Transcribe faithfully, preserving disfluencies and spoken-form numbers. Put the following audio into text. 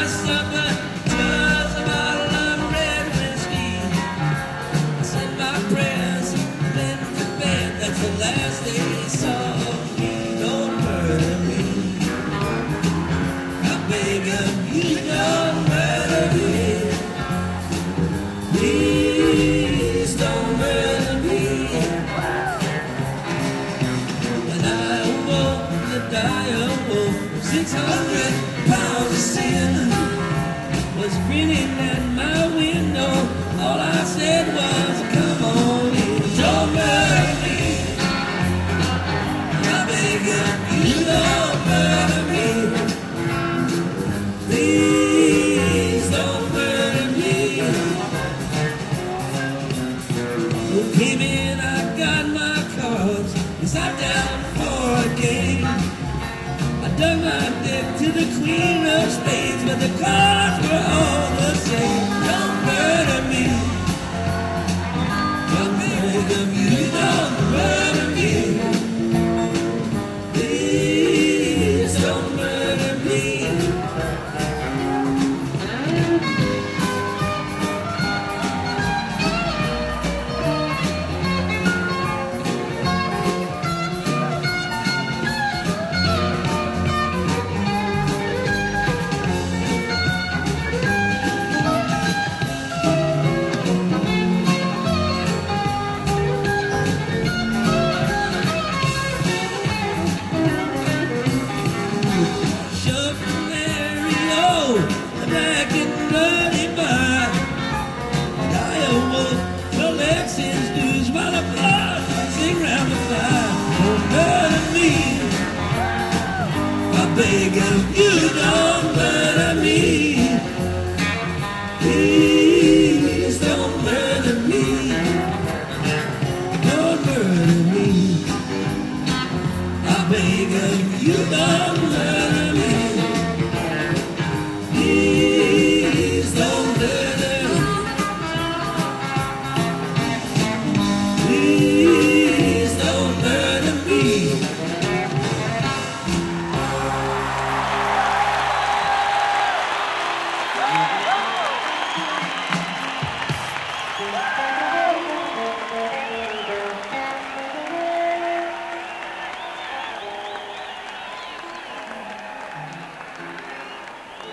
supper, just a bottle of red whiskey. I said my prayers, then to bed. That's the last they saw of me. Don't murder me. I beg of you, don't murder me. Please don't murder me. When I awoke, the die awoke. Six hundred pounds of sin was grinning at my window. All I said was, come on in. Don't murder me. I beg of you, don't murder me. Please don't murder me. Who came in, I got my cards. Is I down for a game? I dug my deck to the queen of spades, but the cards were all the same. Don't murder me. I beg of you, don't murder me. Please don't murder me. Beg of you, don't